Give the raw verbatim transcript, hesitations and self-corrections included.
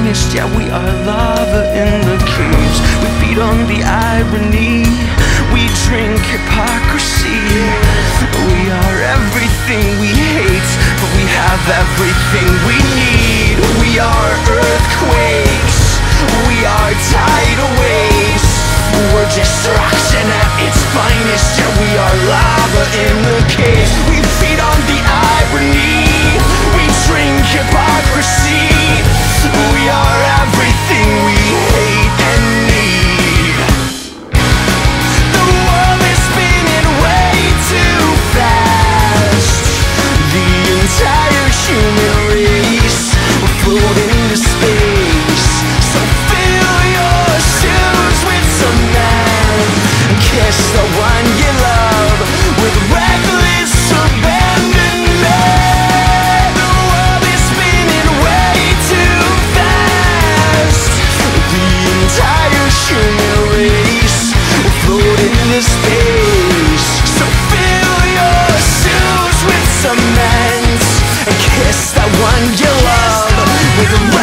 finest, yeah, we are lava in the caves. We feed on the irony, we drink hypocrisy. We are everything we hate, but we have everything we need. We are earthquakes, we are tidal waves. We're destruction at its finest, yeah, we are lava in the caves. We feed on the irony, we drink hypocrisy. We are everything we hate and need. The world is spinning way too fast. The entire human race will float into space. So fill your shoes with cement and kiss the one you love with reckless abandonment. The world is spinning way too fast. The entire human race will float into space. So fill your shoes with cement and kiss that one you love with